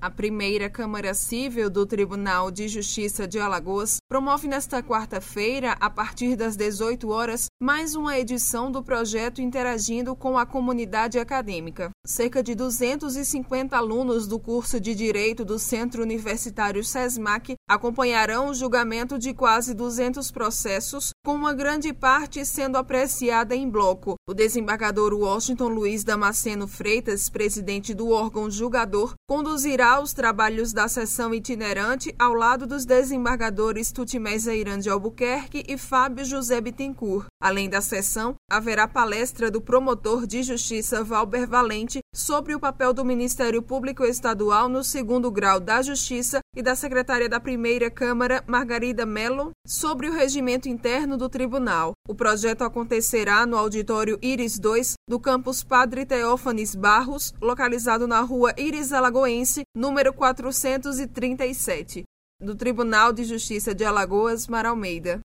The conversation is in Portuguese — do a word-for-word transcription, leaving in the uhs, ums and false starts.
A primeira Câmara Civil do Tribunal de Justiça de Alagoas promove nesta quarta-feira, a partir das dezoito horas, mais uma edição do projeto Interagindo com a Comunidade Acadêmica. Cerca de duzentos e cinquenta alunos do curso de Direito do Centro Universitário SESMAC acompanharão o julgamento de quase duzentos processos, com uma grande parte sendo apreciada em bloco. O desembargador Washington Luiz Damasceno Freitas, presidente do órgão julgador, conduzirá os trabalhos da sessão itinerante ao lado dos desembargadores Tutimés Eiran de Albuquerque e Fábio José Bittencourt. Além da sessão, haverá palestra do promotor de justiça Valber Valente sobre o papel do Ministério Público Estadual no segundo grau da Justiça e da secretária da primeira Câmara, Margarida Mello, sobre o regimento interno do tribunal. O projeto acontecerá no auditório Íris dois do campus Padre Teófanes Barros, localizado na rua Íris Alagoense, número quatrocentos e trinta e sete. Do Tribunal de Justiça de Alagoas, Mara Almeida.